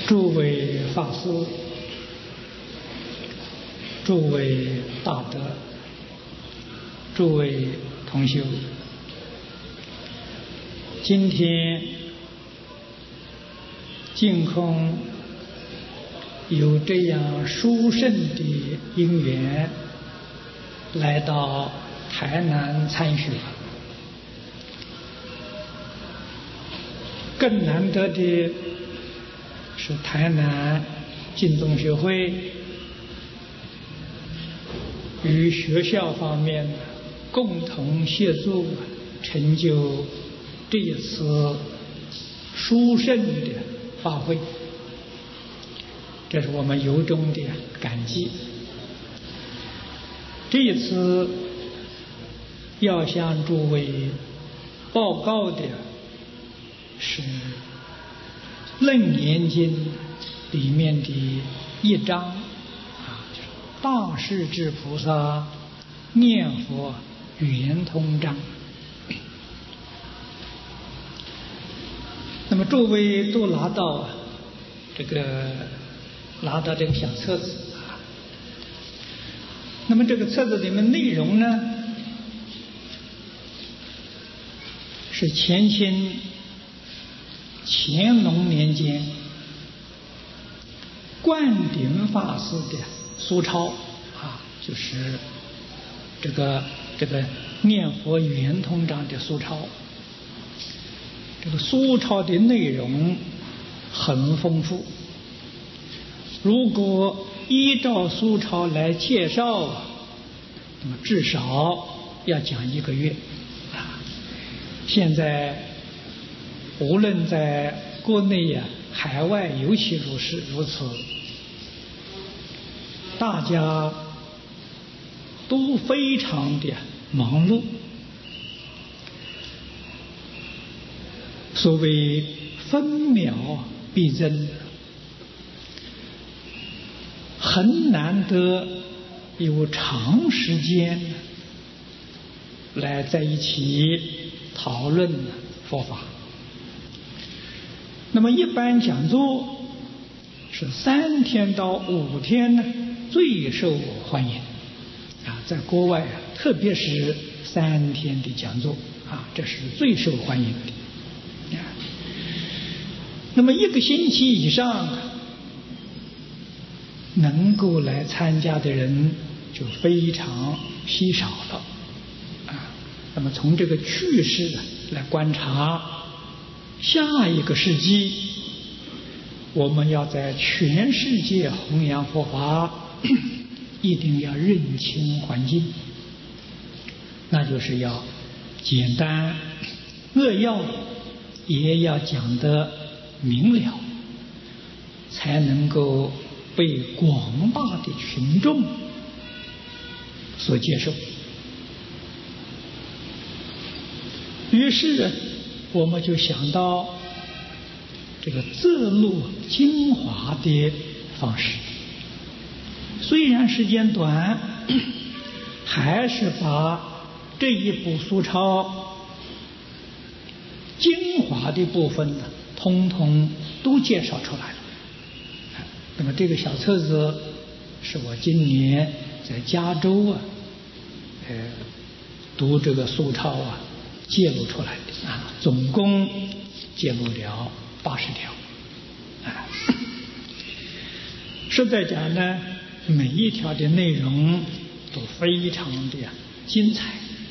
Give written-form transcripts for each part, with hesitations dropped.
诸位法师，诸位大德，诸位同修，今天净空有这样殊胜的因缘，来到台南参学。更难得的是，台南净宗学会与学校方面共同协助，成就这一次殊胜的法会，这是我们由衷的感激。这一次要向诸位报告的是《楞严经》里面的一章，大势至菩萨念佛圆通章。那么诸位都拿到这个小册子啊。那么这个册子里面内容呢，是乾隆年间灌顶法师的疏钞啊，就是这个念佛圆通章的疏钞。这个疏钞的内容很丰富，如果依照疏钞来介绍，那么至少要讲1个月啊。现在无论在国内海外，尤其如此，大家都非常的忙碌。所谓分秒必争，很难得有长时间来在一起讨论佛法。那么一般讲座是3天到5天呢，最受欢迎啊，在国外特别是3天的讲座啊，这是最受欢迎的。那么1个星期以上能够来参加的人就非常稀少了啊。那么从这个趋势来观察，下一个世纪我们要在全世界弘扬佛法，一定要认清环境，那就是要简单扼要，也要讲得明了，才能够被广大的群众所接受。于是我们就想到这个自录精华的方式，虽然时间短，还是把这一部疏钞精华的部分呢，通通都介绍出来了。那么这个小册子是我今年在加州读这个疏钞揭露出来的啊，总共揭露了80条啊。实在讲呢，每一条的内容都非常的精彩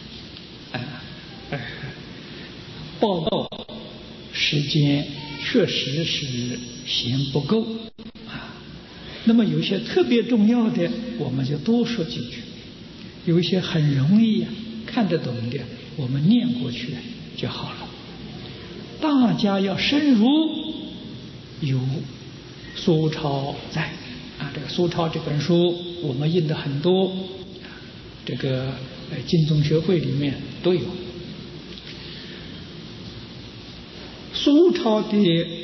报告时间确实是嫌不够啊。那么有些特别重要的，我们就多说几句；有一些很容易看得懂的，我们念过去就好了。大家要深入，有疏钞在啊。这个疏钞这本书我们印的很多，这个净宗学会里面都有。疏钞的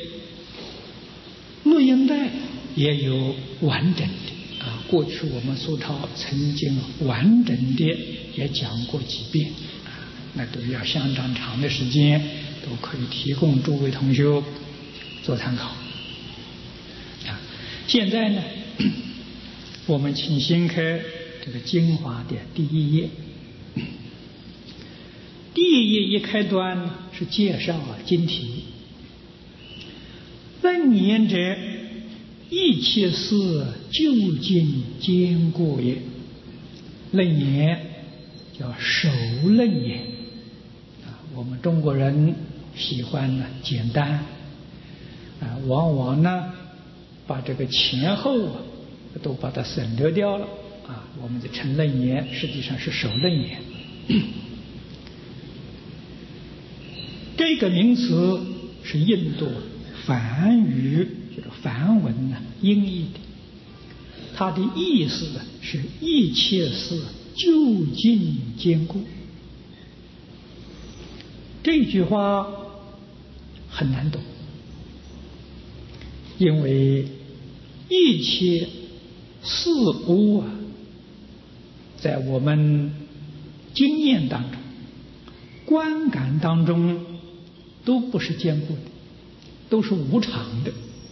录音带也有完整的啊，过去我们疏钞曾经完整的也讲过几遍啊，那都要相当长的时间，都可以提供诸位同学做参考。 现在呢，我们请先开这个精华的第一页。第一页一开端是介绍经题。本言者，一切事究竟坚固也。楞严叫首楞严我们中国人喜欢呢简单往往呢把这个前后都把它省略掉了我们的称楞严实际上是首楞严。这个名词是印度梵语就是梵文音译的，它的意思是一切事究竟坚固。这句话很难懂，因为一切事物在我们经验当中、观感当中都不是坚固的，都是无常的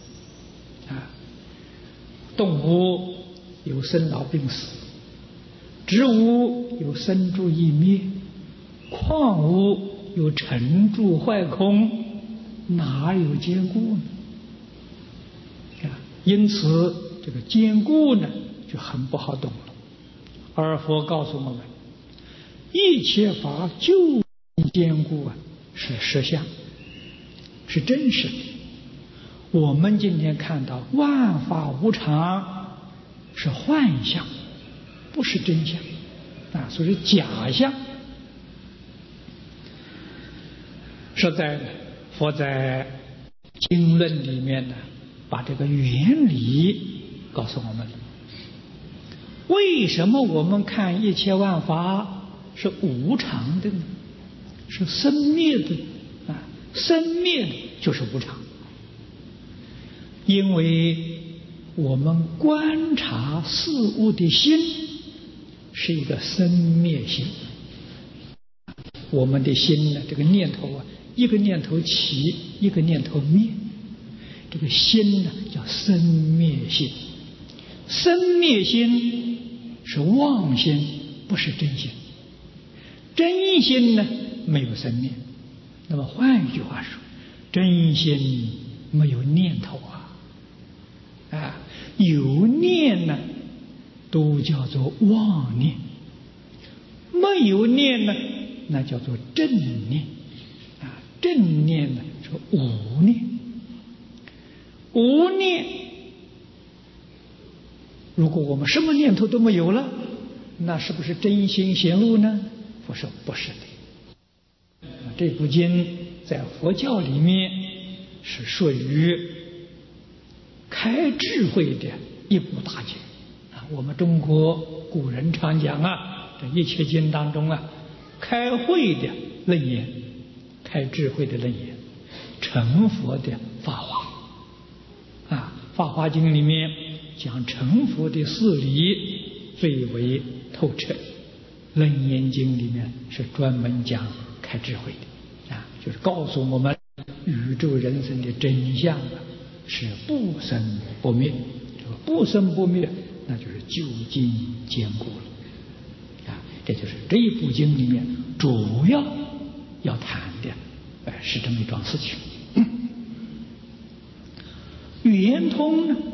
动物有生老病死，植物有生住异灭，矿物有成住坏空，哪有坚固呢？因此这个坚固呢就很不好懂了。而佛告诉我们，一切法究竟坚固是实相，是真实的。我们今天看到万法无常是幻象，不是真相所以假象。实在佛在经论里面呢，把这个原理告诉我们了。为什么我们看一切万法是无常的呢？是生灭的生灭的就是无常。因为我们观察事物的心是一个生灭心，我们的心呢，这个念头一个念头起，一个念头灭，这个心呢叫生灭心。生灭心是妄心，不是真心。真心呢没有生灭。那么换一句话说，真心没有念头有念呢都叫做妄念，没有念呢那叫做正念正念呢是无念。无念如果我们什么念头都没有了，那是不是真心显露呢？佛说不是的。这部经在佛教里面是属于开智慧的一部大经我们中国古人常讲这一切经当中开慧的楞严，开智慧的楞严，成佛的法华法华经里面讲成佛的事理最为透彻，楞严经里面是专门讲开智慧的就是告诉我们宇宙人生的真相是不生不灭，不生不灭那就是究竟坚固了这就是这一部经里面主要要谈的是这么一桩事情。圆通呢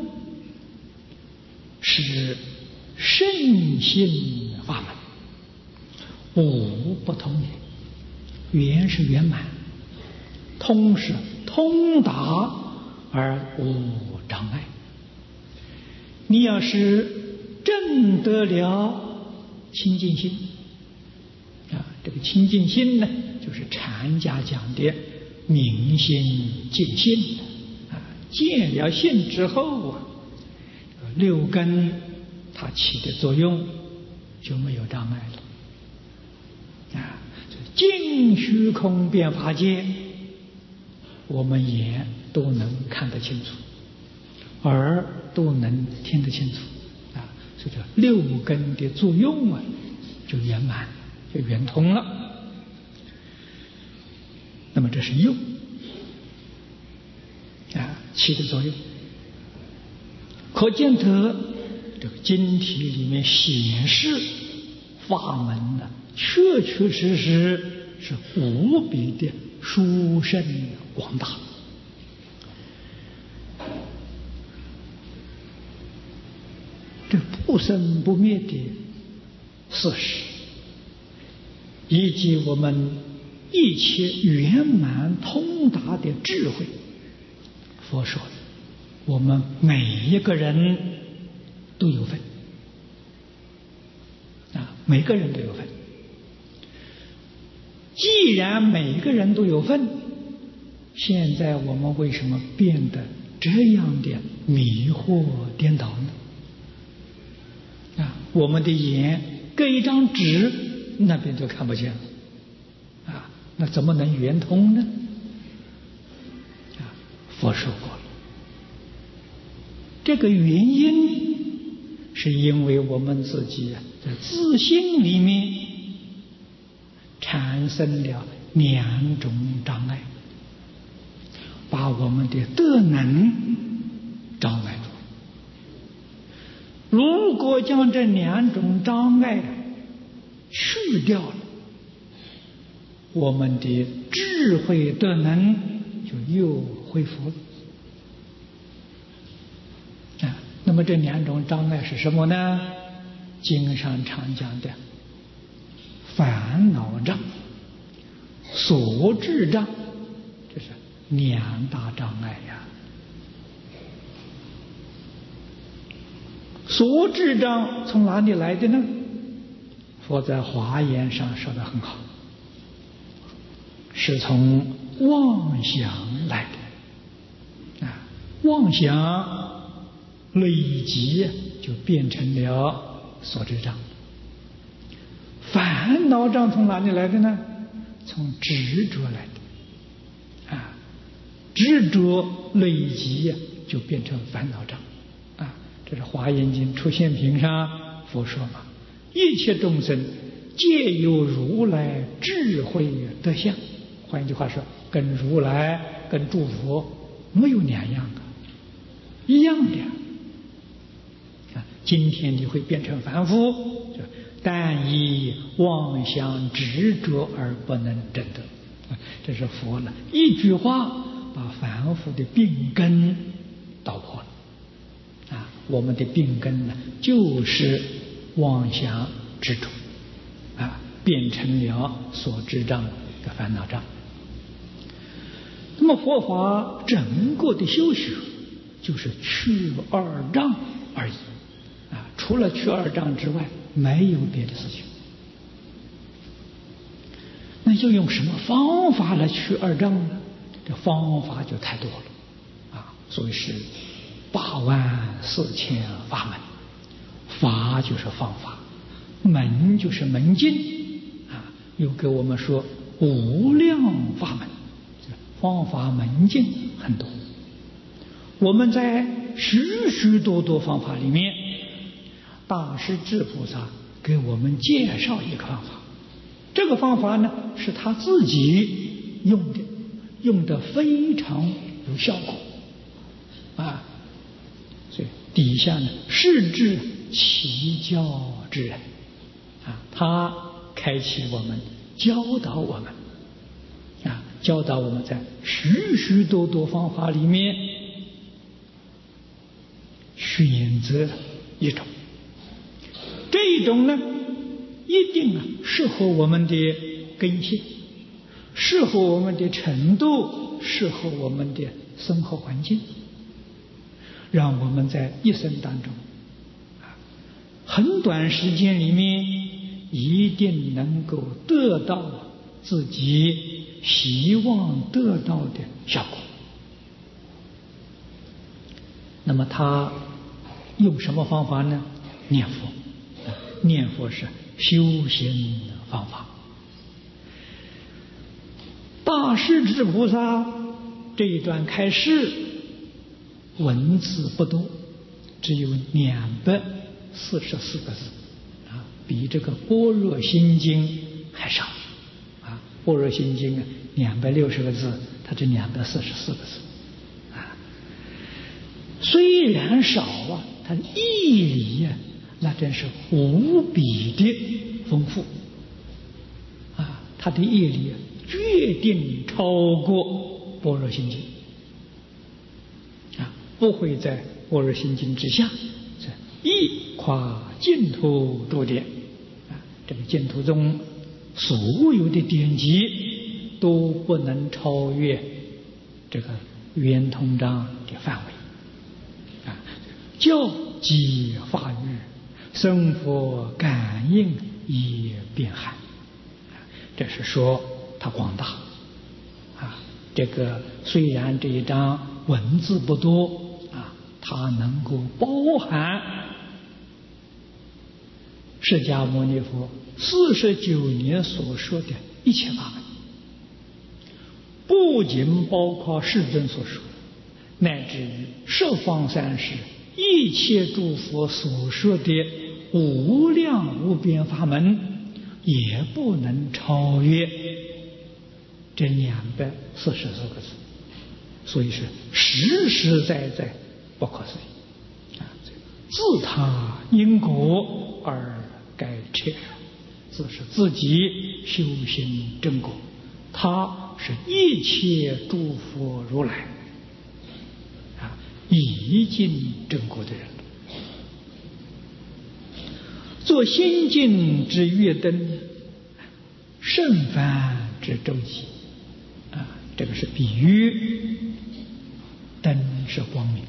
是圣性法门，无不通也。圆是圆满，通是通达而无障碍。你要是证得了清净心这个清净心呢就是禅家讲的明心见性见了性之后六根它起的作用就没有障碍了尽虚空遍法界我们眼都能看得清楚，耳都能听得清楚所以这六根的作用就圆满，就圆通了。那么这是用起的作用。 可见得这个经题里面显示法门呢，确确实实是无比的殊胜广大。这不生不灭的事实，以及我们一切圆满通达的智慧，佛说我们每一个人都有份啊，每个人都有份。既然每个人都有份，现在我们为什么变得这样的迷惑颠倒呢？啊，我们的眼隔一张纸那边就看不见了啊，那怎么能圆通呢？啊，佛说过了，这个原因是因为我们自己在自性里面产生了两种障碍，把我们的德能障碍住。如果将这两种障碍去掉了，我们的智慧德能就又恢复了。啊，那么这两种障碍是什么呢？经上常讲的烦恼障、所知障，这是两大障碍呀。所知障从哪里来的呢？佛在华严上说得很好，是从妄想来的啊，妄想累积就变成了所知障。烦恼障从哪里来的呢？从执着来的啊，执着累积就变成烦恼障啊。这是《华严经·出现品》上佛说嘛，一切众生皆有如来智慧德相。换一句话说，跟如来跟诸佛没有两样的，一样的。啊，今天你会变成凡夫，但以妄想执着而不能证得。这是佛呢一句话把凡夫的病根道破了。啊，我们的病根呢，就是妄想执着，啊，变成了所知障的烦恼障。那么佛法整个的修学，就是去二障而已，啊，除了去二障之外，没有别的事情。那就用什么方法来去二障呢？这方法就太多了，啊，所以是84000法门，法就是方法，门就是门径啊，又给我们说无量法门，方法门径很多。我们在许许多多方法里面，大师智菩萨给我们介绍一个方法，这个方法呢是他自己用的非常有效果啊。所以底下呢，是智其教之人啊，他开启我们，教导我们啊，教导我们在许许多多方法里面选择一种，这一种呢，一定适合我们的根性，适合我们的程度，适合我们的生活环境。让我们在一生当中，很短时间里面一定能够得到自己希望得到的效果。那么他用什么方法呢？念佛，念佛是修行的方法。大势至菩萨这一段开示文字不多，只有244个字啊，比这个《般若心经》还少啊。《般若心经》260个字，它这244个字啊。 虽然少啊，它的义理呀，那真是无比的丰富啊！它的义理决定超过《般若心经》啊，不会在《般若心经》之下，一跨净土诸典啊，这个净土中所有的典籍都不能超越这个圆通章的范围啊，教即法语，生佛感应也变含，这是说它广大啊。这个虽然这一章文字不多啊，它能够包含释迦牟尼佛49年所说的一切法门，不仅包括世尊所说，乃至于十方三世一切诸佛所说的无量无边法门，也不能超越这244个字，所以是实实在在不可思议啊！自他因果而该彻，自是自己修行正果，他是一切诸佛如来啊，已经正果的人，做心境之月灯，圣凡之周集啊，这个是比喻，灯是光明，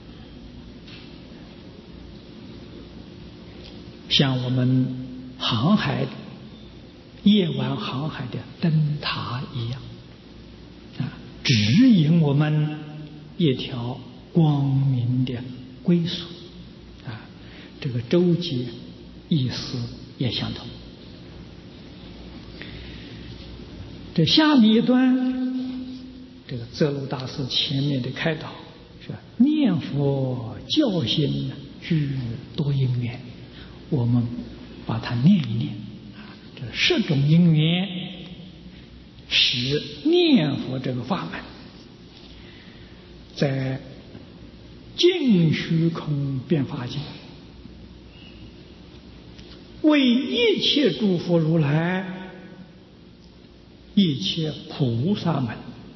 像我们航海夜晚航海的灯塔一样啊，指引我们一条光明的归宿啊。这个周集意思也相同。这下面一段，这个泽鲁大师前面的开导是念佛教心具多因缘，我们把它念一念啊，这10种因缘使念佛这个法门在净虚空变法界，为一切诸佛如来、一切菩萨们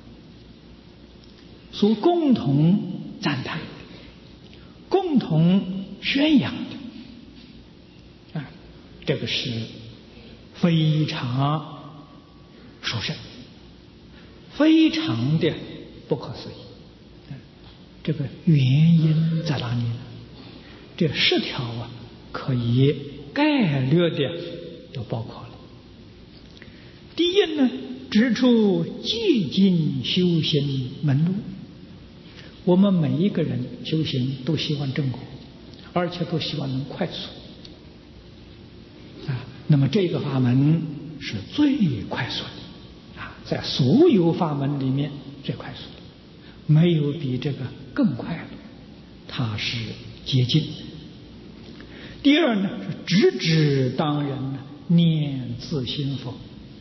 所共同赞叹、共同宣扬的啊，这个是非常殊胜，非常的不可思议。这个原因在哪里呢？这10条啊，可以概略的都包括了。第一呢，指出寂静修行门路。我们每一个人修行都希望正果，而且都希望能快速啊。那么这个法门是最快速的啊，在所有法门里面最快速的，没有比这个更快的，它是捷径。第二呢，是直指当人念自心佛。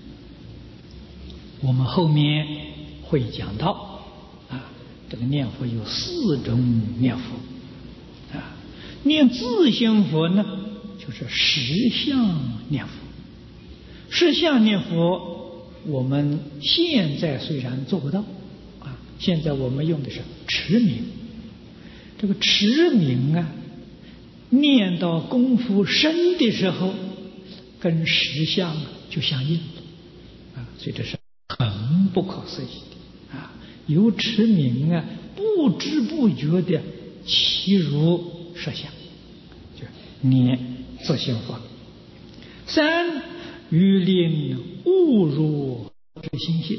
我们后面会讲到啊，这个念佛有4种念佛啊，念自心佛呢，就是实相念佛。实相念佛，我们现在虽然做不到啊，现在我们用的是持名。这个持名啊，念到功夫深的时候，跟实相就相应了啊，所以这是很不可思议的啊！由持名啊，不知不觉的其如实相，就念自性佛。3欲令误入之心性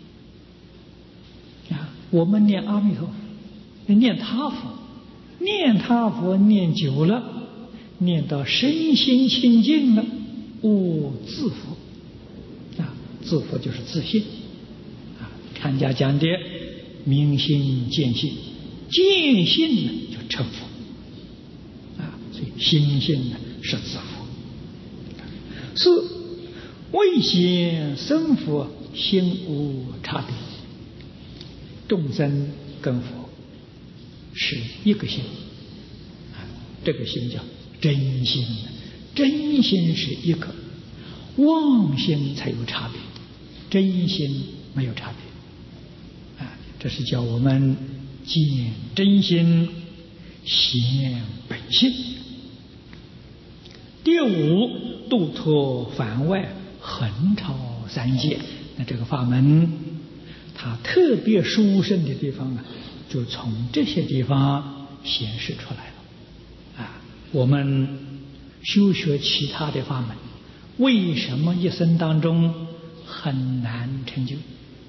啊，我们念阿弥陀佛，念他佛，念他佛念久了，念到身心清净了，悟自佛啊，自佛就是自信啊。禅家讲的明心见性，见性呢就成佛啊，所以心性呢是自佛。4未显生佛，心无差别。众生跟佛是一个心，这个心叫真心，真心是一个，妄心才有差别，真心没有差别。这是叫我们见真心，显本性。第五，度脱凡外，横超三界。那这个法门，它特别殊胜的地方就从这些地方显示出来了。我们修学其他的法门，为什么一生当中很难成就？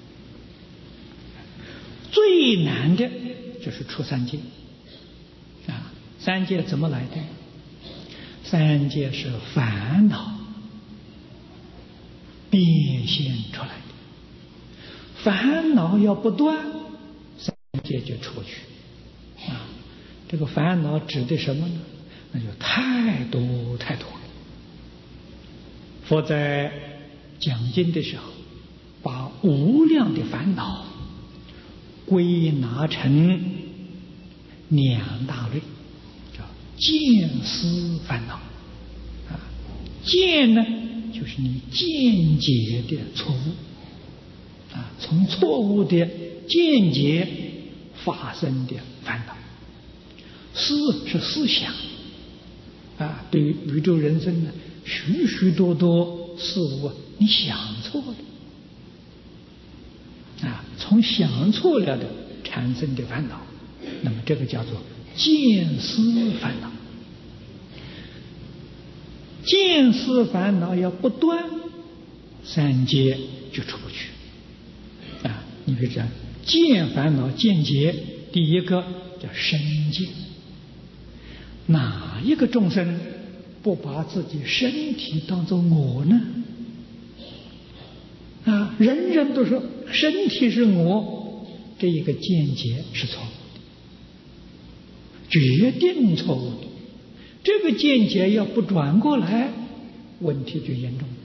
最难的就是出三界。三界怎么来的？三界是烦恼变现出来的，烦恼要不断，三界就出去。这个烦恼指的什么呢？那就太多太多了。佛在讲经的时候，把无量的烦恼归纳成两大类，叫见思烦恼。见呢，就是你见解的错误，从错误的见解发生的烦恼。思是思想，对于宇宙人生呢，许许多多事物你想错了，从想错了的产生的烦恼，那么这个叫做见思烦恼。见思烦恼要不断，三界就出不去。你比如讲见烦恼见解，第一个叫身见。哪一个众生不把自己身体当作我呢？人人都说身体是我，这一个见解是错误的，决定错误的。这个见解要不转过来，问题就严重了。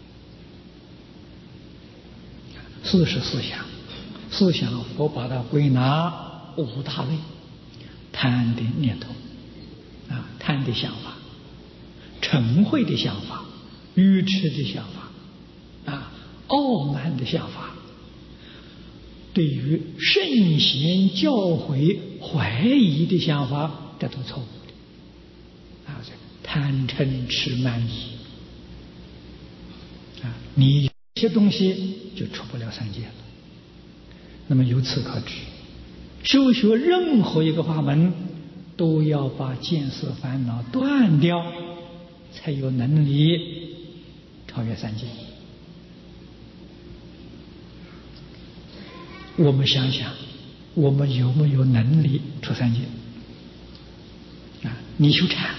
思是思想，思想佛把它归纳五大类：贪的念头，贪的想法，嗔恚的想法，愚痴的想法，傲慢的想法，对于圣贤教诲怀疑的想法，这都错误的。贪嗔痴慢疑，你有些东西就出不了三界了。那么由此可知，修学任何一个法门，都要把见思烦恼断掉，才有能力超越三界。我们想想，我们有没有能力出三界？你修禅，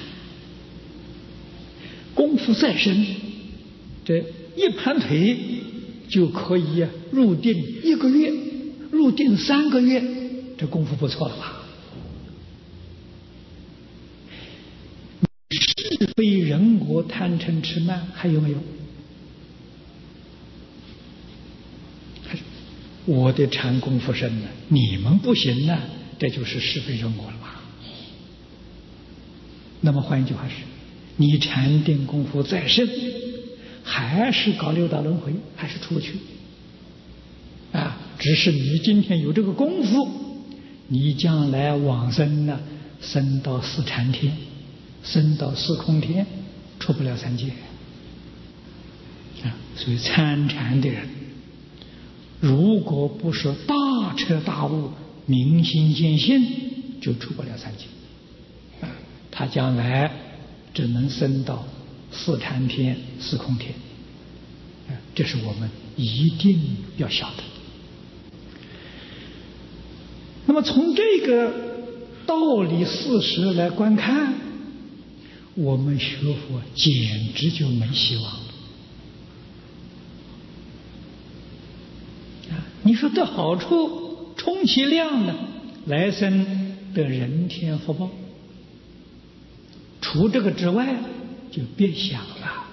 功夫再深，这一盘腿就可以入定1个月，入定3个月，这功夫不错了吧？是非人我贪嗔痴慢还有没有？我的禅功夫深了，你们不行了，这就是是非人我了吧？那么换一句话是，你禅定功夫再深，还是搞六道轮回，还是出不去。只是你今天有这个功夫，你将来往生了，升到四禅天，升到四空天，出不了三界。所以参禅的人，如果不是大彻大悟、明心见性，就出不了三界。他将来只能升到四禅天、四空天。这是我们一定要晓得。那么从这个道理事实来观看，我们学佛简直就没希望了。你说得好处，充其量呢，来生得人天福报。除这个之外，就别想了。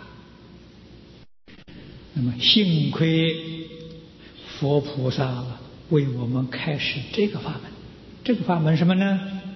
那么幸亏佛菩萨为我们开示这个法门，这个法门什么呢？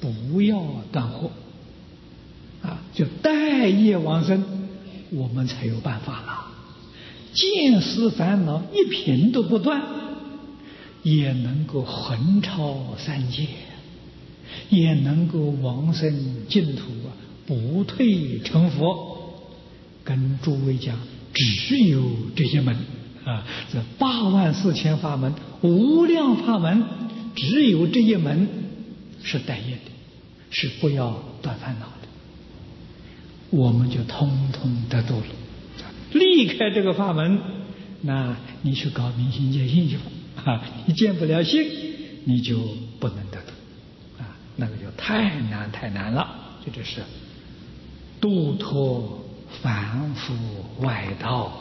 不要断惑就待业往生，我们才有办法了。见思烦恼一品都不断，也能够横超三界，也能够往生净土不退成佛。跟诸位讲，只有这些门这84000法门，无量法门，只有这一门是待业的，是不要断烦恼的，我们就通通得度了。离开这个法门，那你去搞明心见性去吧你见不了性，你就不能得度那个就太难太难了。这是度脱凡夫外道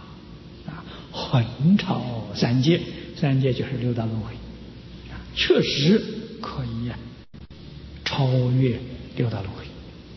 横超三界，三界就是六道轮回确实可以超越六道轮回。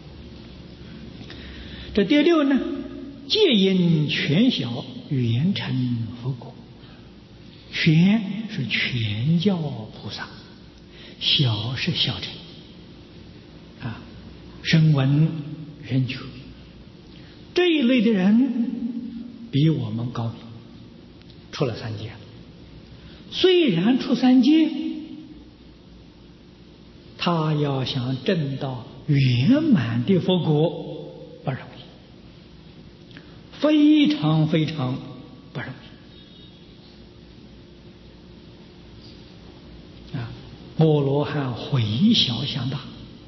这第六呢，戒因全小，圆成佛果。全是全教菩萨，小是小乘声闻缘觉这一类的人比我们高明，出了三界。虽然出三界，他要想证到圆满的佛果不容易，非常非常不容易阿罗汉回小向大，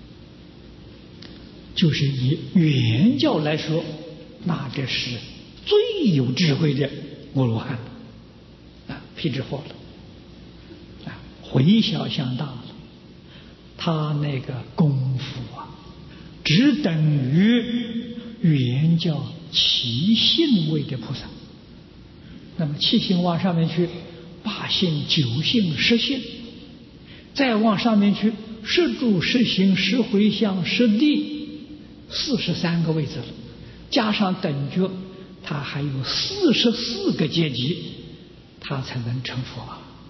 就是以原教来说，那这是最有智慧的阿罗汉辟支佛了回小向大了，他那个功夫只等于原教七性位的菩萨。那么七性往上面去，8性、9性、10性，再往上面去，10住、10行、10回向、10地，43个位置了，加上等觉，他还有44个阶级，他才能成佛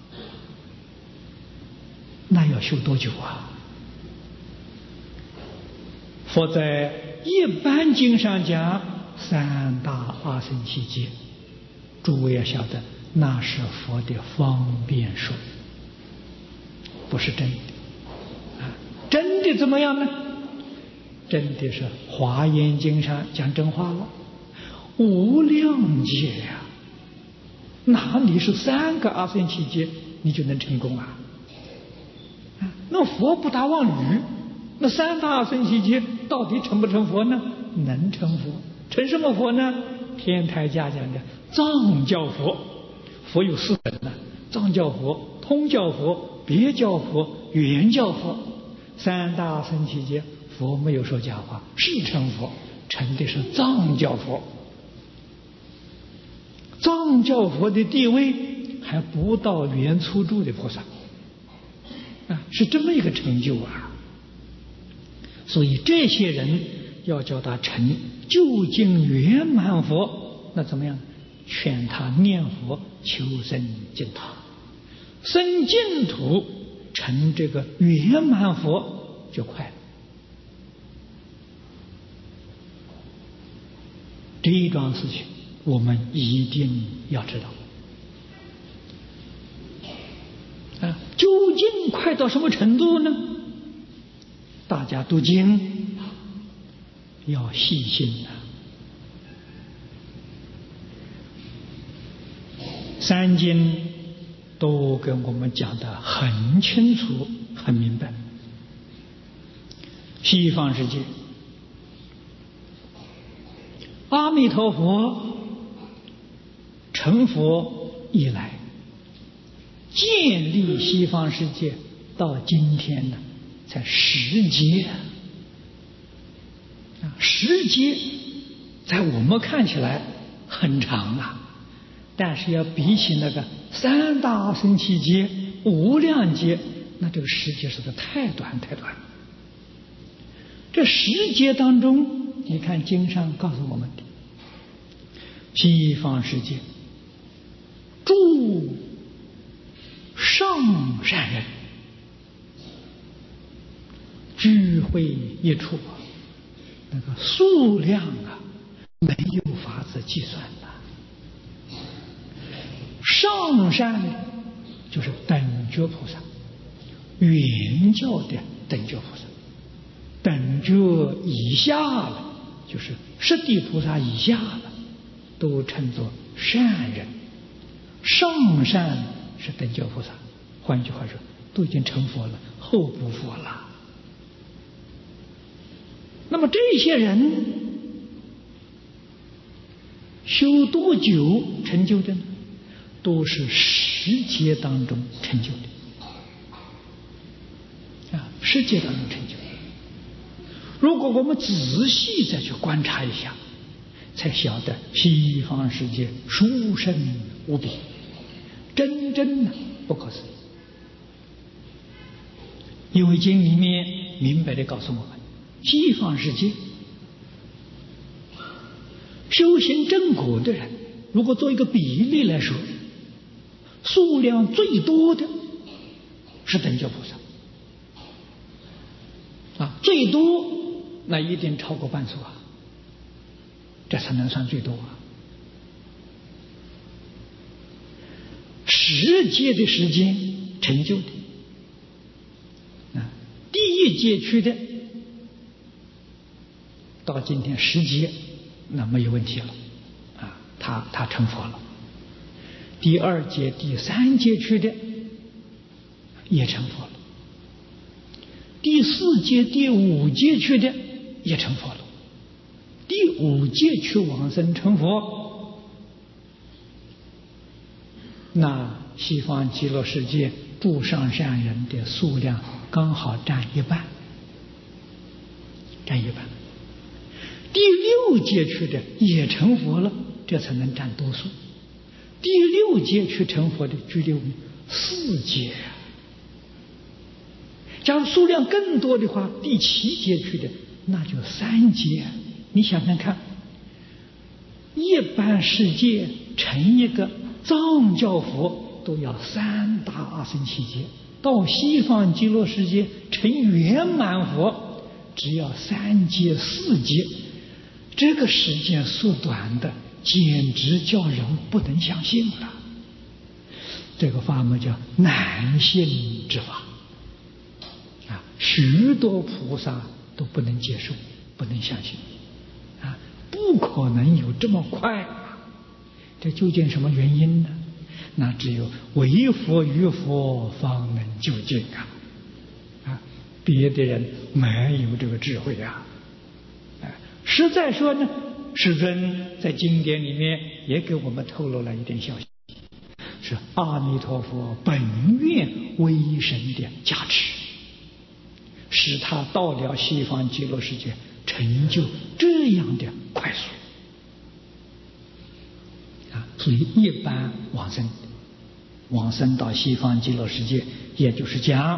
那要修多久佛在一般经上讲3大阿僧祇劫，诸位要晓得，那是佛的方便说，不是真的真的怎么样呢？真的是华严经上讲真话了，无量劫哪里是3个阿僧祇劫你就能成功那佛不达妄语，那3大阿僧祇劫到底成不成佛呢？能成佛。成什么佛呢？天台家讲的藏教佛，佛有4等藏教佛、通教佛、别教佛、圆教佛。3大阿僧祇劫佛没有说假话，是成佛，成的是藏教佛。藏教佛的地位还不到圆粗住的菩萨是这么一个成就所以这些人要叫他成究竟圆满佛，那怎么样？劝他念佛求生净土，生净土成这个圆满佛就快了。这一桩事情我们一定要知道究竟快到什么程度呢？大家读经要细心三经都跟我们讲得很清楚很明白。西方世界阿弥陀佛成佛以来，建立西方世界到今天呢，才10劫10劫在我们看起来很长但是要比起那个3大阿僧祇劫、无量劫，那这个10劫实在太短太短。这10劫当中，你看经上告诉我们的，西方世界诸上善人聚会一处啊，那个数量啊，没有法子计算的。上善就是等觉菩萨，圆教的等觉菩萨，等觉以下了，就是十地菩萨以下了，都称作善人。上善是等觉菩萨，换一句话说，都已经成佛了，后不佛了。那么这些人修多久成就的呢？都是10劫当中成就的啊，10劫当中成就的。如果我们仔细再去观察一下，才晓得西方世界殊胜无比，真正的不可思议。因为经里面明白地告诉我们，西方世界修行正果的人，如果做一个比例来说，数量最多的是等觉菩萨啊，最多那一定超过半数啊，这才能算最多啊。10劫的时间成就的啊，第1劫去的，到今天10劫，那没有问题了啊，他成佛了。第2劫、第3劫去的也成佛了，第4劫、第5劫去的也成佛了，第5劫去往生成佛，那西方极乐世界诸上善人的数量刚好占一半，占一半。第6劫去的也成佛了，这才能占多数。第6劫去成佛的居留4劫啊，假如数量更多的话，第7劫去的那就3劫。你想想看，一般世界成一个藏教佛都要3大阿僧祇劫，到西方极乐世界成圆满佛只要3劫4劫，这个时间缩短的简直叫人不能相信了。这个法门叫难信之法啊，许多菩萨都不能接受，不能相信啊，不可能有这么快啊！这究竟什么原因呢？那只有唯佛与佛方能究竟啊！别的人没有这个智慧啊！实在说呢，世尊在经典里面也给我们透露了一点消息，是阿弥陀佛本愿威神的加持，使他到了西方极乐世界成就这样的快速啊！所以一般往生到西方极乐世界，也就是讲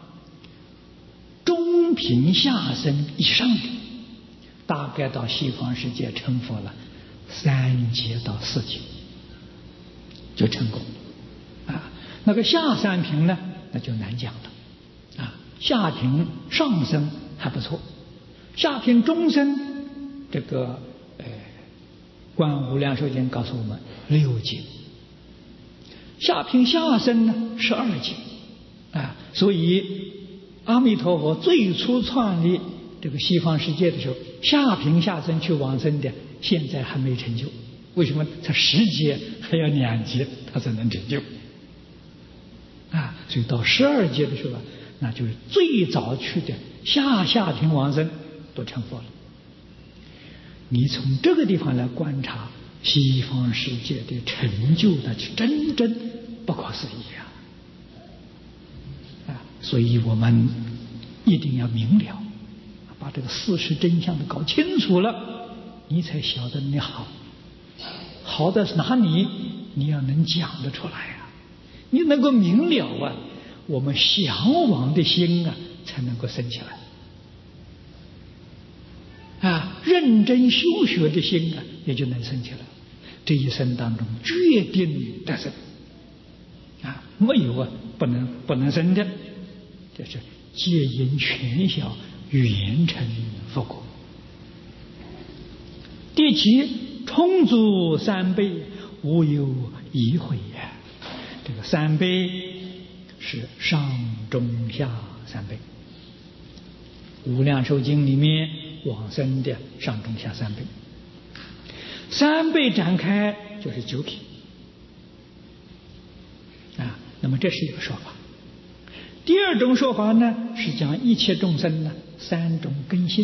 中品下生以上的，大概到西方世界成佛了3劫到4劫就成功了啊。那个下3品呢，那就难讲了啊。下品上生还不错，下品中生这个观无量寿经告诉我们6劫，下品下生呢12劫啊。所以阿弥陀佛最初创立这个西方世界的时候，下品下生去往生的，现在还没成就。为什么？才10劫，还要2劫，他才能成就啊！所以到12劫的时候，那就是最早去的下品往生都成佛了。你从这个地方来观察西方世界的成就，那是真正不可思议啊！所以我们一定要明了，把这个事实真相都搞清楚了，你才晓得你好在哪里，你要能讲得出来啊，你能够明了啊，我们向往的心啊才能够升起来啊，认真修学的心啊也就能升起来。这一生当中决定得生啊，没有不能生的，就是戒淫权小圆成佛果。第七，充足三倍，无有一悔呀。这个三倍是上中下三倍，无量寿经里面往生的上中下三倍，三倍展开就是九品啊。那么这是一个说法。第二种说法呢，是讲一切众生呢三种根性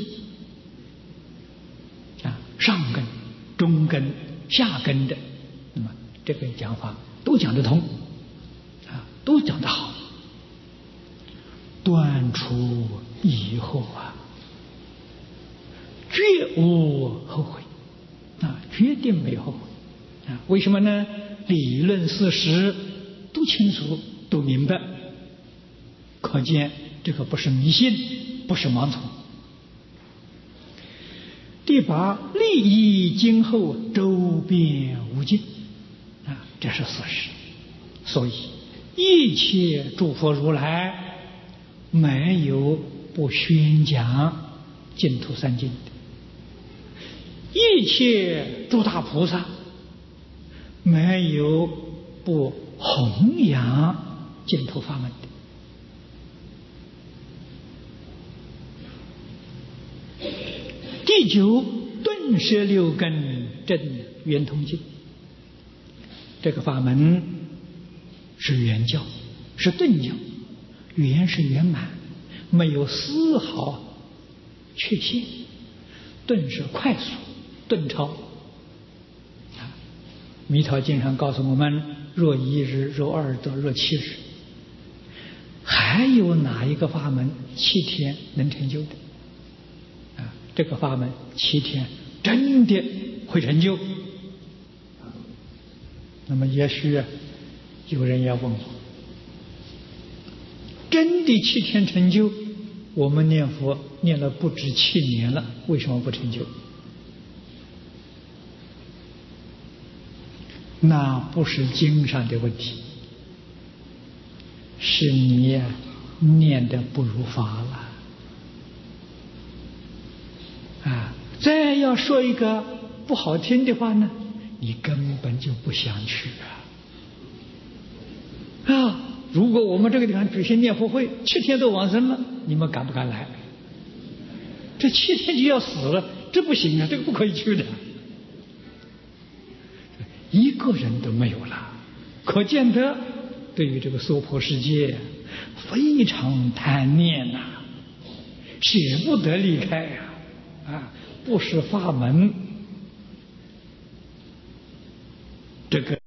啊，上根、中根、下根的，那么这个讲法都讲得通啊，都讲得好，断除疑惑啊，绝无后悔啊，决定没有后悔啊。为什么呢？理论事实都清楚，都明白。可见这个不是迷信，不是盲从。第八，利益今后周遍无尽啊，这是事实。所以一切诸佛如来没有不宣讲净土三经的，一切诸大菩萨没有不弘扬净土法门的。第九，顿摄六根证圆通经，这个法门是圆教，是顿教，圆是圆满，没有丝毫缺陷，顿是快速顿超啊。弥陀经上告诉我们，若一日，若二日，若7日，还有哪一个法门7天能成就的？这个法门7天真的会成就。那么也许有人要问我，真的7天成就，我们念佛念了不止7年了，为什么不成就？那不是经上的问题，是你念的不如法了。再要说一个不好听的话呢，你根本就不想去啊！如果我们这个地方举行念佛会，7天都往生了，你们敢不敢来？这7天就要死了，这不行啊，这个不可以去的。一个人都没有了，可见得对于这个娑婆世界非常贪念呐，舍不得离开呀啊！不是法门，这个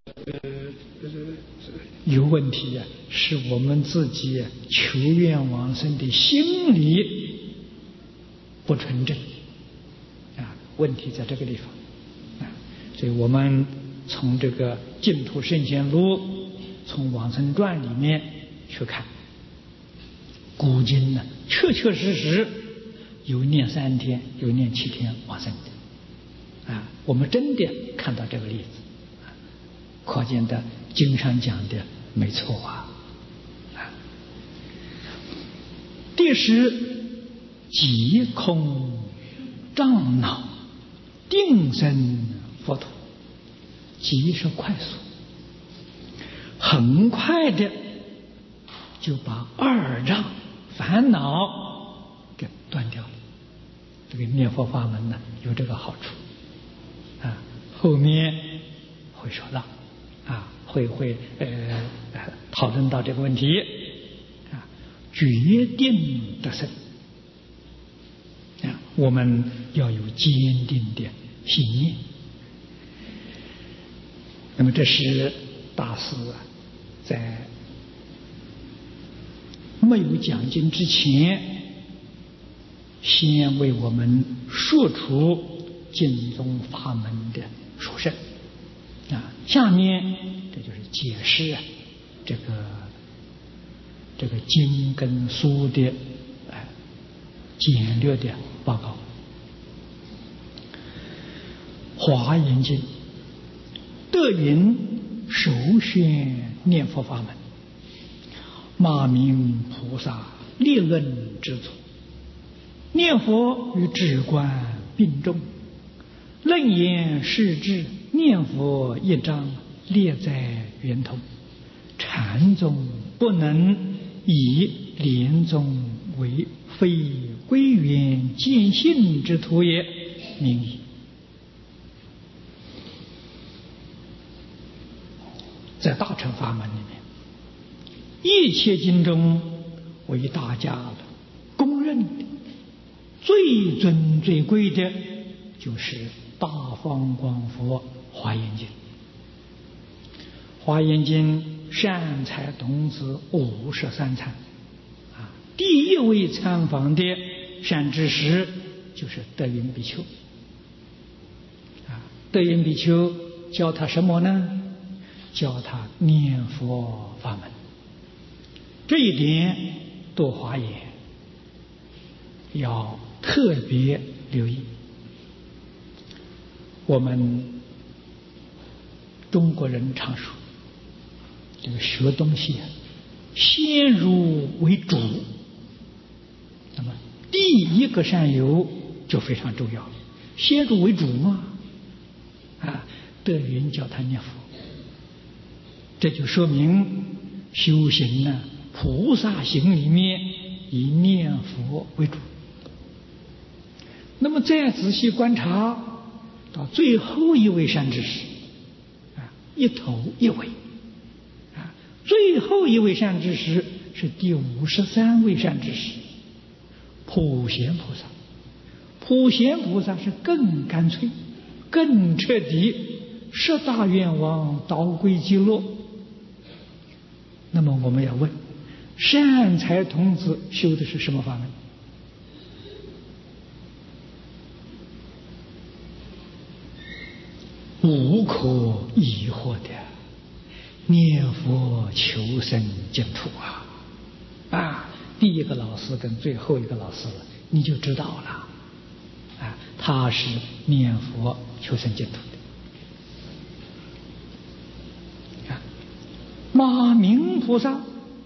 有问题呀，是我们自己求愿往生的心理不纯正啊，问题在这个地方啊。所以我们从这个净土圣贤录，从往生传里面去看，古今呢确确实实有念3天，有念7天往生的啊，我们真的看到这个例子，可见的经上讲的没错啊。第10，即空障脑定生佛土，即是快速，很快的就把2障烦恼给断掉了。这个念佛法门呢，有这个好处啊，后面会说到啊，会讨论到这个问题啊，决定得胜啊，我们要有坚定的信念。那么这是大师在没有讲经之前，先为我们说出净宗法门的殊胜啊，下面这就是解释这个经跟书的简略的报告。华严经德云首宣念佛法门，马明菩萨立论之祖， 念佛与止观并重，楞严释智念佛一章列在圆通，禅宗不能以莲宗为非归元见性之徒也，名矣。在大乘法门里面，一切经中为大家公认的最尊最贵的，就是大方广佛华严经。华严经善财童子53参第一位参访的善知识就是德云比丘德云比丘教他什么呢？教他念佛法门。这一点读华严要特别留意。我们中国人常说，这个学东西先入为主，那么第一个善友就非常重要，先入为主嘛。德云教他念佛，这就说明修行呢，菩萨行里面以念佛为主。那么再仔细观察到最后一位善知识一头一尾最后一位善知识是第53位善知识普贤菩萨。普贤菩萨是更干脆更彻底，10大愿望导归极乐。那么我们要问，善财童子修的是什么法门？无可疑惑的念佛求生净土第一个老师跟最后一个老师你就知道了他是念佛求生净土的。马明菩萨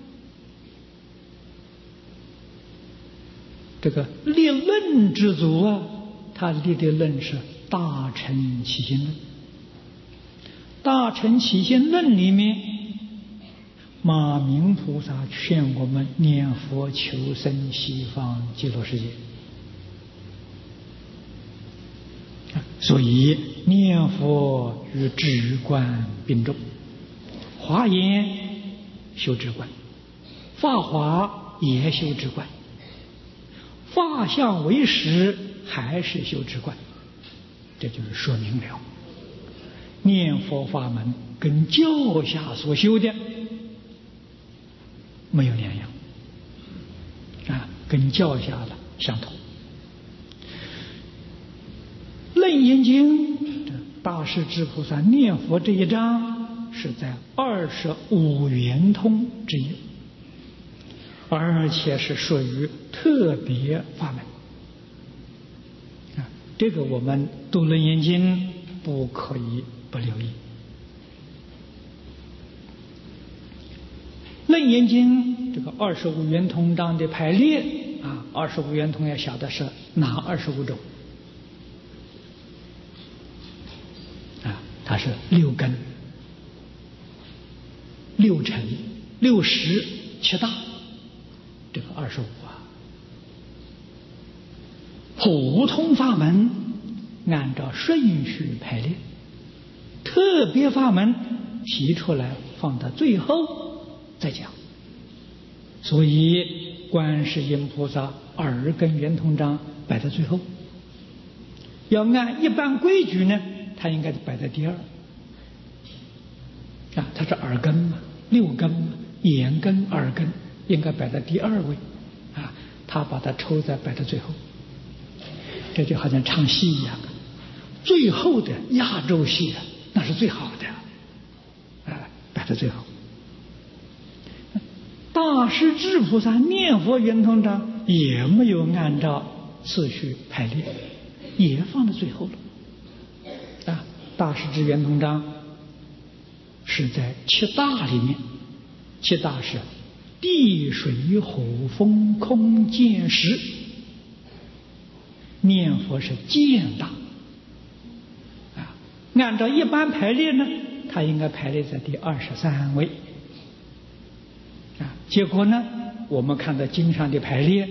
这个立论之祖他立的论是大乘起心论。大乘起心论里面，马明菩萨劝我们念佛求生西方极乐世界，所以念佛与止观并重。华严修止观，法华也修止观，法相为实还是修止观。这就是说明了念佛法门跟教下所修的没有两样跟教下的相同。楞严经大势至菩萨念佛这一章是在25圆通之一，而且是属于特别法门这个我们读楞严经不可以不留意。楞严经这个25圆通章的排列25圆通要晓得是哪25种它是6根、6尘、6识、7大，这个25普通法门按照顺序排列，特别法门提出来放到最后再讲。所以观世音菩萨耳根圆通章摆在最后，要按一般规矩呢，它应该摆在第二它是耳根嘛，6根嘛，眼根、耳根应该摆在第2位他把它抽在摆在最后。这就好像唱戏一样，最后的压轴戏那是最好的摆在最后。大势至菩萨念佛圆通章也没有按照次序排列，也放在最后了大势至圆通章是在7大里面，7大是地水火风空见识念佛是渐大啊。按照一般排列呢，它应该排列在第23位啊。结果呢，我们看到经上的排列，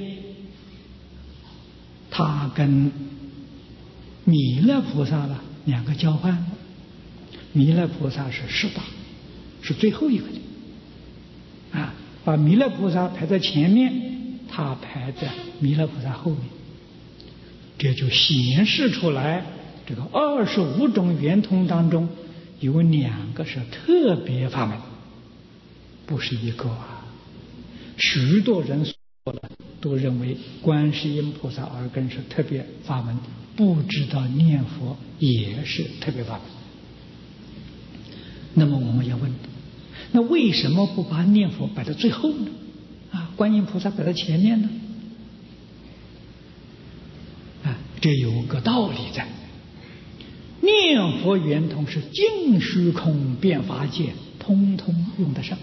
它跟弥勒菩萨了两个交换了。弥勒菩萨是10大，是最后一个的啊，把弥勒菩萨排在前面，他排在弥勒菩萨后面，这就显示出来，这个25种圆通当中有2个是特别法门，不是一个啊。许多人说了，都认为观世音菩萨耳根是特别法门，不知道念佛也是特别法门。那么我们要问，那为什么不把念佛摆在最后呢？啊，观音菩萨摆在前面呢？啊，这有个道理在。念佛圆通是尽虚空遍法界通通用得上，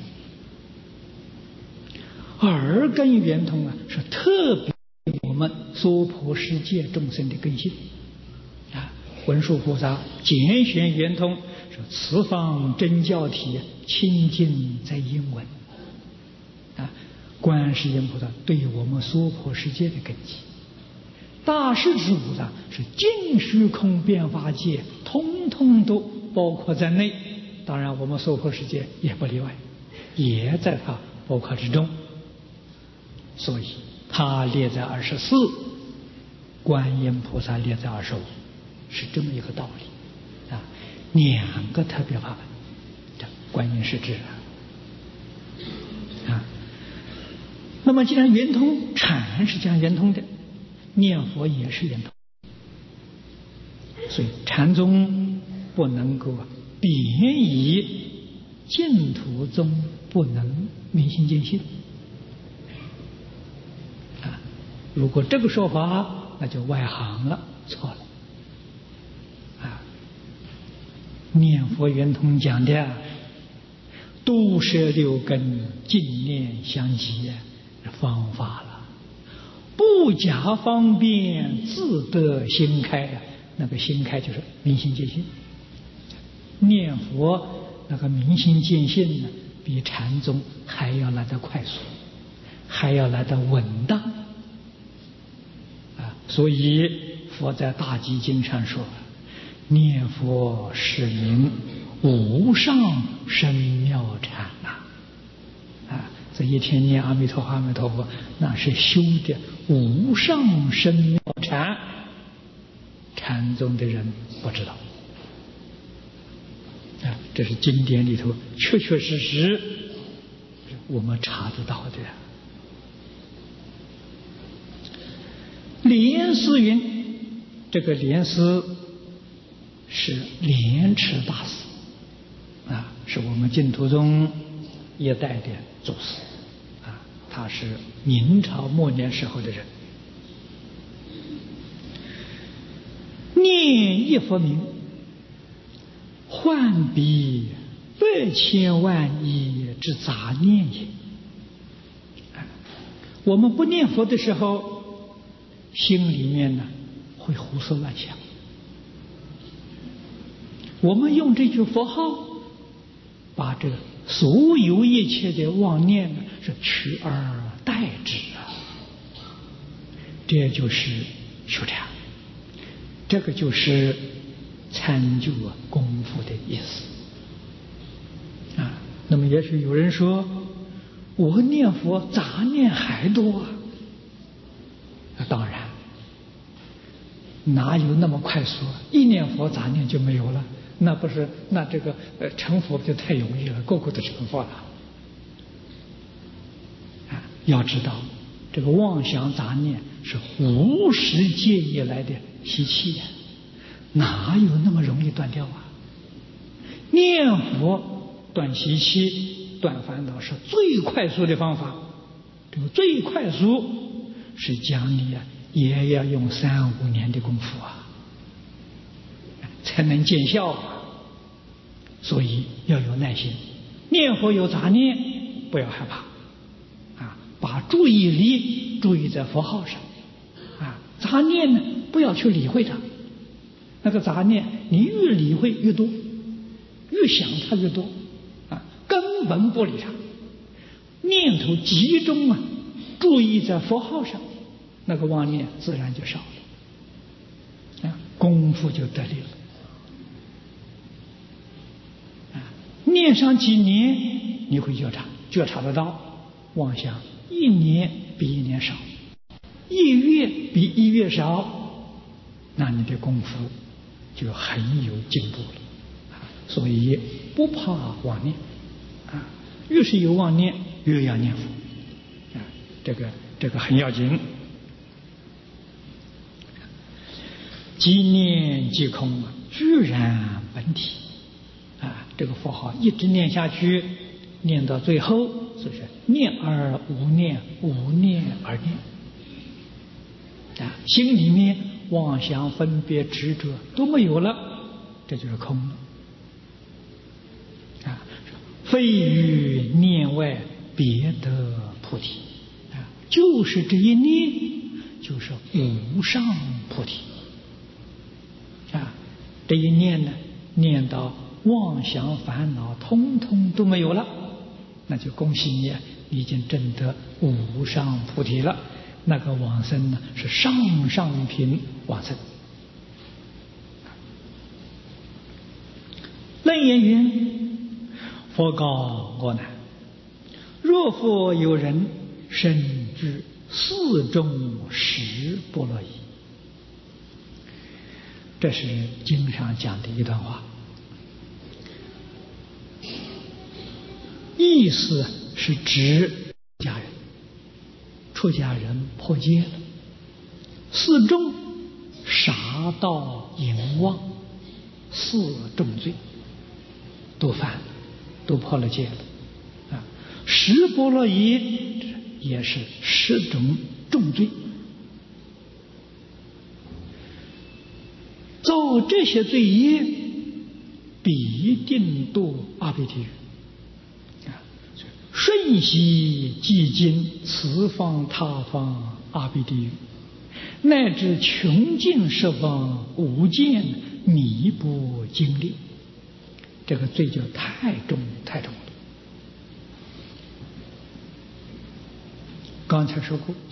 耳根圆通啊，是特别我们娑婆世界众生的根性啊。文殊菩萨简显圆通，说此方真教体清净在因闻啊。观世音菩萨对于我们娑婆世界的根基，大势至菩萨是尽虚空遍法界通通都包括在内，当然我们娑婆世界也不例外，也在它包括之中，所以它列在24，观音菩萨列在25，是这么一个道理啊。2个特别法门，这观音是智啊。那么既然圆通，禅是讲圆通的，念佛也是圆通，所以禅宗不能够贬以净土宗不能明心见性啊。如果这个说法，那就外行了，错了啊。念佛圆通讲的都摄6根，净念相继方法了，不假方便，自得心开啊。那个心开就是明心见性，念佛那个明心见性呢，比禅宗还要来得快速，还要来得稳当啊。所以佛在大集经上说，念佛是名无上深妙禅啊，这一天念阿弥陀佛阿弥陀佛，那是修的无上深妙禅，禅宗的人不知道啊，这是经典里头确确实实我们查得到的。莲师云，这个莲师是莲池大师啊，是我们净土宗一代的祖师啊，他是明朝末年时候的人。念一佛名，幻比100千万亿之杂念也。我们不念佛的时候，心里面呢会胡思乱想。我们用这句佛号，把这个所有一切的妄念呢是取而代之啊，这就是修禅，这个就是参究功夫的意思啊。那么也许有人说，我念佛杂念还多啊。当然，哪有那么快速？一念佛杂念就没有了？那不是，那这个成佛就太容易了，个个都成佛了啊！要知道，这个妄想杂念是无始界以来的习气呀，哪有那么容易断掉啊？念佛断习气、断烦恼是最快速的方法。这个最快速是讲你啊，也要用3、5年的功夫啊，才能见效啊。所以要有耐心。念佛有杂念，不要害怕啊，把注意力注意在佛号上啊。杂念呢， 不要去理会它。那个杂念，你越理会越多，越想它越多，根本不理它，念头集中注意在佛号上，那个妄念自然就少了，功夫就得力了。念上几年，你会觉察得到，妄想一年比一年少，一月比一月少，那你的功夫就很有进步了。所以不怕妄念，越是有妄念，越要念佛，这个很要紧。即念即空，居然本体。这个佛号一直念下去，念到最后就是念而无念，无念而念。心里面妄想分别执着都没有了，这就是空了。非于念外别得菩提，就是这一念，就是无上菩提。这一念呢，念到妄想烦恼通通都没有了，那就恭喜你，你已经证得无上菩提了。那个往生呢，是上上品往生。楞严云：佛告阿难，若复有人身居四中十波罗夷。这是经上讲的一段话，意思是指家人，出家人破戒了，四重杀盗淫妄四重罪都犯了，都破了戒了。十波罗夷也是10种重罪。造这些罪业，必定堕阿鼻地狱。瞬息即尽，此方他方阿鼻地狱，乃至穷尽十方无间，弥不经历。这个罪就太重太重了。刚才说过，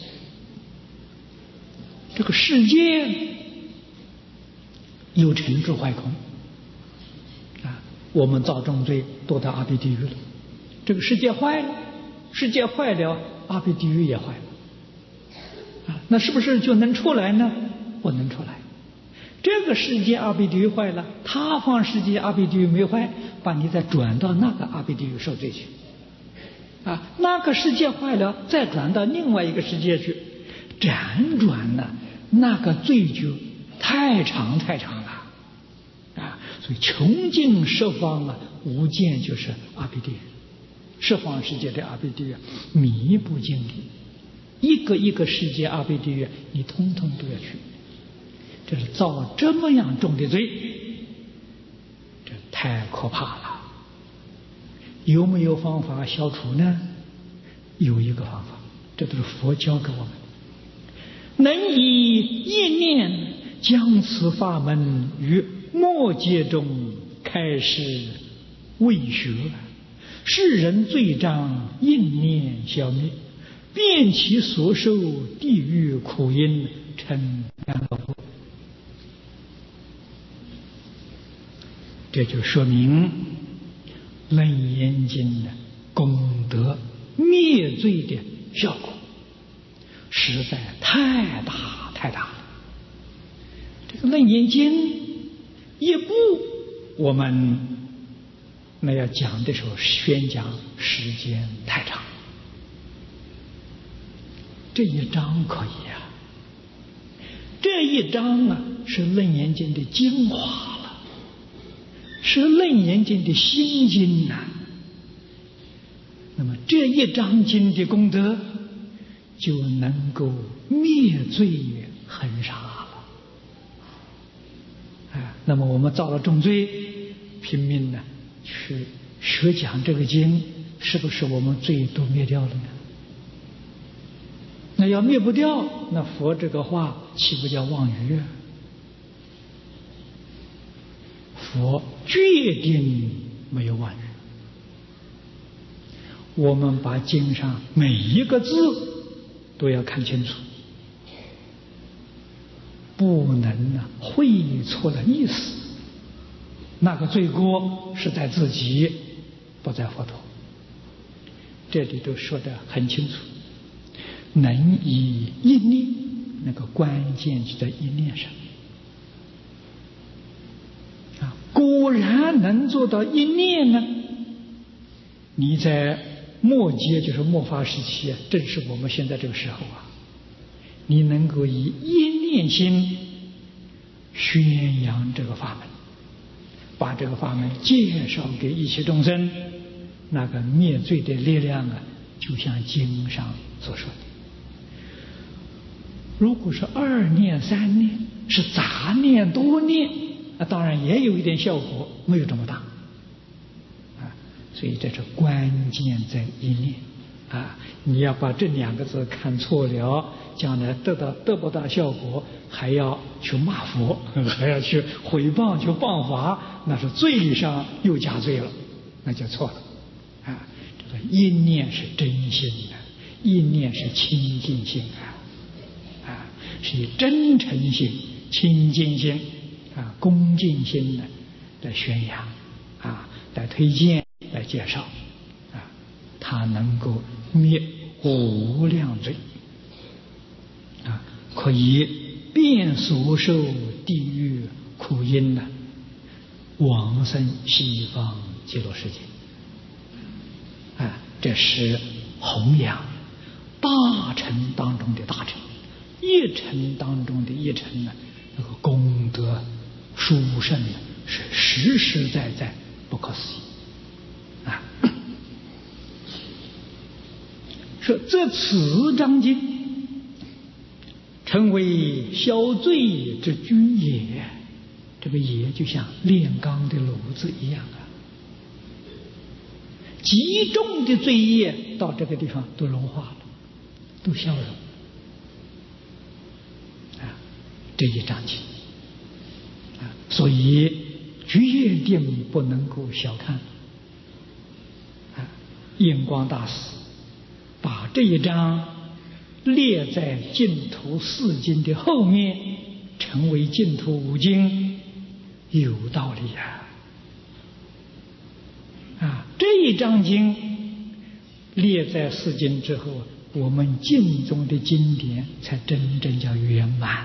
这个世界有成住坏空我们造重罪堕到阿鼻地狱了。这个世界坏了，世界坏了，阿鼻地狱也坏了那是不是就能出来呢？不能出来。这个世界阿鼻地狱坏了，他方世界阿鼻地狱没坏，把你再转到那个阿鼻地狱受罪去那个世界坏了，再转到另外一个世界去，辗转了，那个罪就太长太长了所以穷尽十方无间就是阿鼻地狱，十方世界的阿鼻地狱弥不经历，一个一个世界阿鼻地狱你通通都要去。这是造这么样重的罪，这太可怕了。有没有方法消除呢？有一个方法，这都是佛教给我们的，能以一念将此法门于末劫中开示未学，世人罪障应念消灭，遍其所受地狱苦因，成安乐国。这就说明楞严经的功德灭罪的效果实在太大太大了。这个楞严经一部我们那要讲的时候宣讲时间太长，这一章可以这一章是楞严经的精华了，是楞严经的心经那么这一章经的功德就能够灭罪横杀了那么我们造了重罪，拼命去学讲这个经，是不是我们罪都灭掉了呢？ 那要灭不掉，那佛这个话岂不叫妄语？佛决定没有妄语。我们把经上每一个字都要看清楚，不能会错了意思。那个罪过是在自己，不在佛陀。这里都说得很清楚，能以一念，那个关键就在一念上。果然能做到一念呢，你在末阶，就是末法时期，正是我们现在这个时候你能够以一念心宣扬这个法门，把这个法门介绍给一切众生，那个灭罪的力量就像经上所说的。如果是二念三念，是杂念多念，当然也有一点效果，没有这么大所以这是关键在一念你要把这两个字看错了，将来得不到效果，还要去骂佛，还要去毁谤，去谤法，那是罪上又加罪了，那就错了这个一念是真心的，一念是清净心是以真诚心、清净心恭敬心来宣扬来推荐、来介绍它能够灭无量罪可以遍所受地狱苦因往生西方极乐世界这是弘扬大乘当中的大乘，一乘当中的一乘那个功德殊胜是实实在在不可思议说这此章经成为消罪之居也，这个也就像炼钢的炉子一样极重的罪业到这个地方都融化了，都消融这一章经所以决定不能够小看印光大师把这一章列在净土四经的后面，成为净土五经，有道理这一章经列在四经之后，我们净宗的经典才真正叫圆满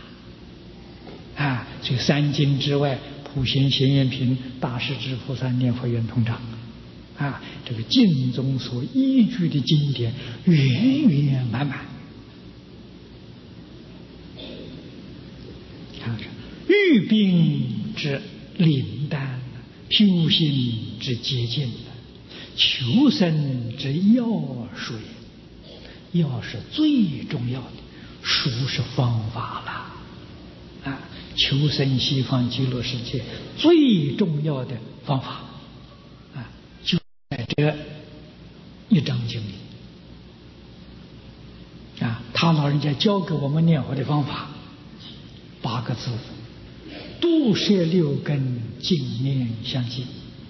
所以三经之外，普贤行愿品、大势至菩萨念佛圆通章这个净宗所依据的经典圆圆满满欲病之灵丹，修行之捷径，求生之要水。要是最重要的，书是方法了求生西方极乐世界最重要的方法就在这一章经里他老人家教给我们念佛的方法8个字：度摄六根，净念相继。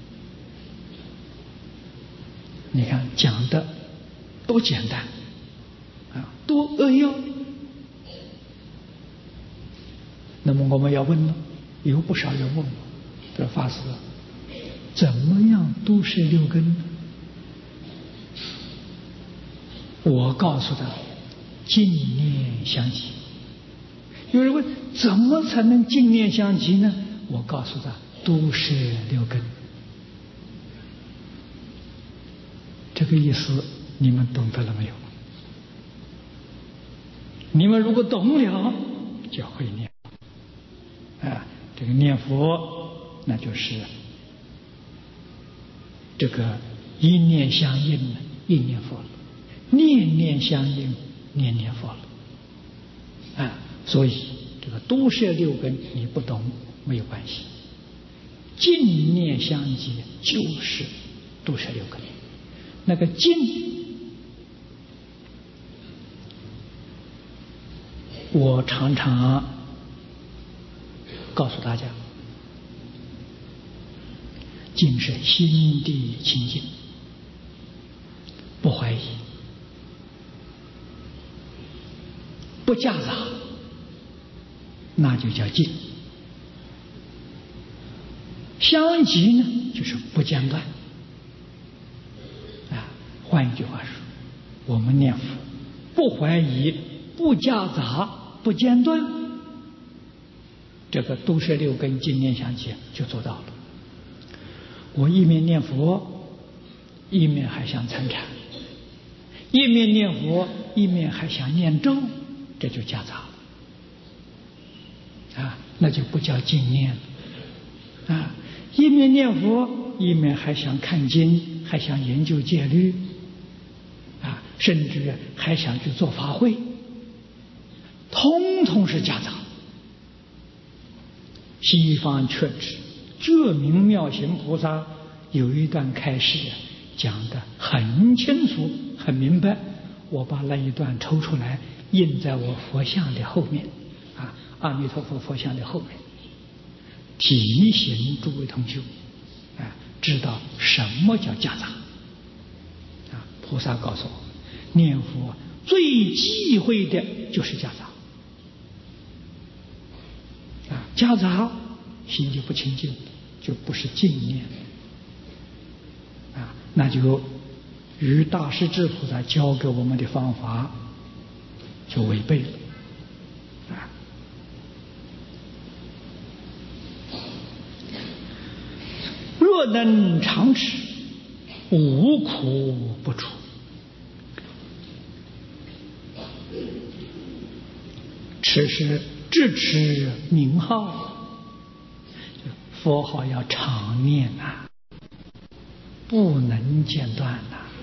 你看讲的多简单多扼要。那么我们要问了，有不少人问我，这法师怎么样度摄六根呢？我告诉他，净念相继。有人问怎么才能净念相继呢？我告诉他，度摄六根。这个意思你们懂得了没有？你们如果懂了，就会念这个念佛，那就是这个一念相应，一念佛了；念念相应，念念佛了。所以这个度摄六根，你不懂没有关系，净念相继就是度摄六根。那个净我常常告诉大家，净是心地清净，不怀疑，不夹杂，那就叫净。相继呢，就是不间断。换一句话说，我们念佛不怀疑、不夹杂、不间断，这个都摄六根净念相继就做到了。我一面念佛，一面还想参禅；一面念佛，一面还想念咒，这就夹杂了那就不叫净念了一面念佛，一面还想看经，还想研究戒律甚至还想去做法会，通通是夹杂。西方确指觉明妙行菩萨有一段开示讲得很清楚很明白，我把那一段抽出来印在我佛像的后面阿弥陀佛佛像的后面，提醒诸位同修知道什么叫夹杂菩萨告诉我，念佛最忌讳的就是夹杂夹杂心就不清净，就不是净念那就与大势至菩萨教给我们的方法就违背了若能常持，无苦不除。持是智持名号，佛号要常念不能间断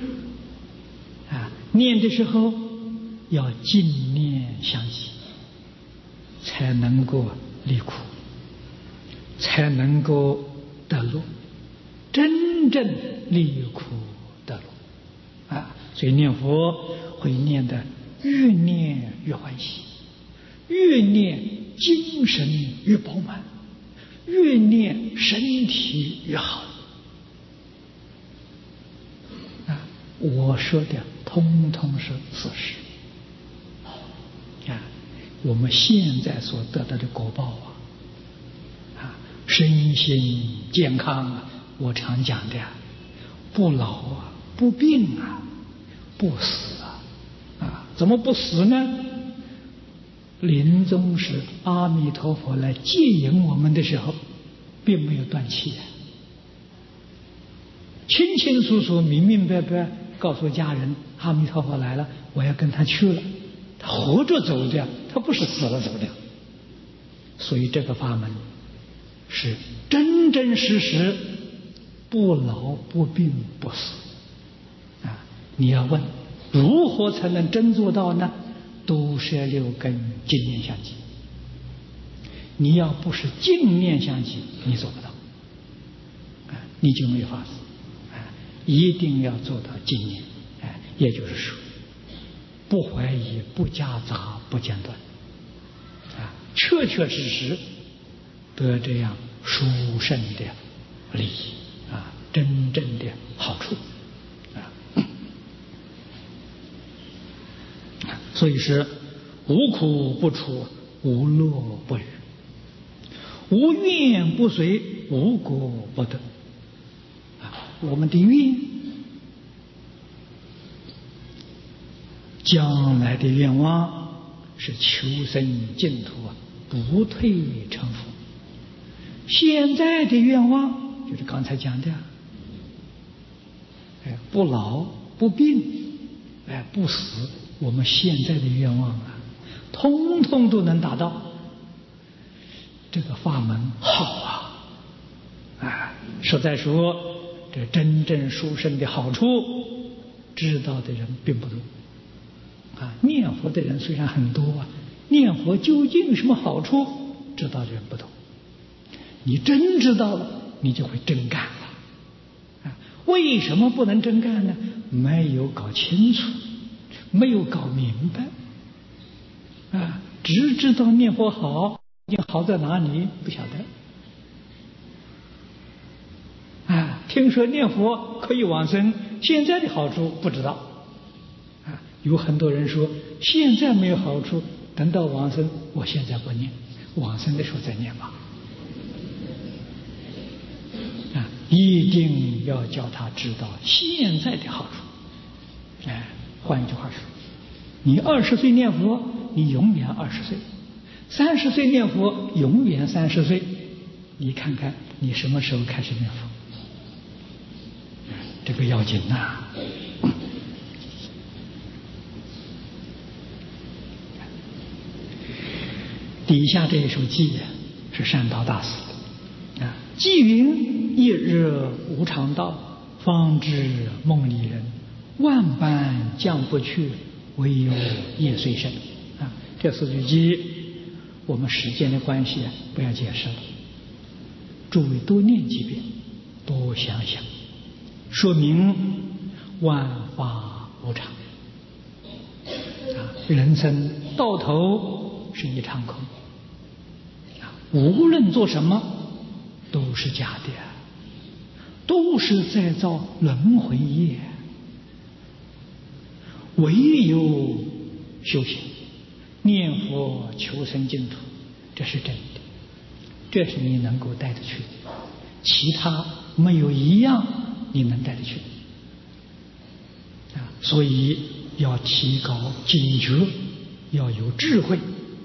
念的时候要净念相继，才能够离苦，才能够得乐，真正离苦得乐所以念佛会念得越念越欢喜，越念精神越饱满，越念身体越好我说的通通是事实我们现在所得到的果报身心健康我常讲的不老不病不死怎么不死呢？临终时阿弥陀佛来接引我们的时候并没有断气清清楚楚明明白白告诉家人阿弥陀佛来了，我要跟他去了，他活着走的，他不是死了走的。所以这个法门是真真实实不老不病不死你要问如何才能真做到呢？都摄六根净念相继，你要不是净念相继你做不到你就没有法子一定要做到净念也就是说不怀疑不夹杂不间断确确实实得这样殊胜的利益真正的好处所以是无苦不除，无乐不语，无愿不随，无果不得我们的愿将来的愿望是求生净土不退成佛，现在的愿望就是刚才讲的不老不病不死，我们现在的愿望通通都能达到。这个法门好实在说这真正殊胜的好处知道的人并不多念佛的人虽然很多念佛究竟有什么好处知道的人不多，你真知道了你就会真干了为什么不能真干呢？没有搞清楚，没有搞明白只知道念佛好，究竟好在哪里不晓得。啊，听说念佛可以往生，现在的好处不知道。啊，有很多人说现在没有好处，等到往生，我现在不念，往生的时候再念吧。啊，一定要叫他知道现在的好处。哎，换一句话说，你20岁念佛，你永远20岁；30岁念佛，永远30岁。你看看你什么时候开始念佛？这个要紧呐！底下这一首偈是善导大师的啊，偈云：一日无常道，方知梦里人。万般将不去，唯有业随身。啊，这4句偈，我们时间的关系不要解释了，诸位多念几遍，多想想，说明万法无常。啊，人生到头是一场空。无论做什么都是假的，都是在造轮回业。唯有修行念佛求生净土，这是真的，这是你能够带得去的，其他没有一样你能带得去。啊，所以要提高警觉，要有智慧，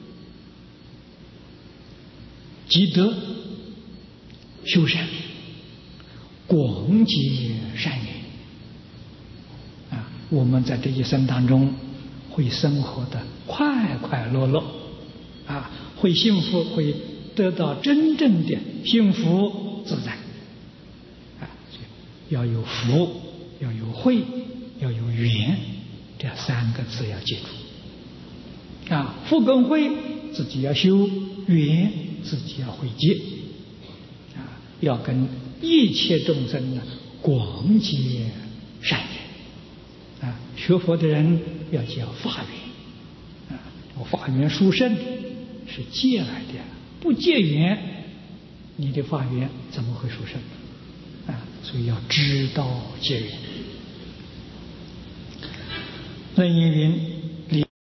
积德修善，广结善缘。啊，我们在这一生当中会生活的快快乐乐，啊，会幸福，会得到真正的幸福自在。啊，要有福，要有慧，要有缘，这3个字要记住。啊，福跟慧自己要修，缘自己要会结。啊，要跟一切众生呢广结善缘。啊，学佛的人要结法缘。啊，法缘殊胜是借来的，不结缘，你的法缘怎么会殊胜？啊，所以要知道结缘。楞严云。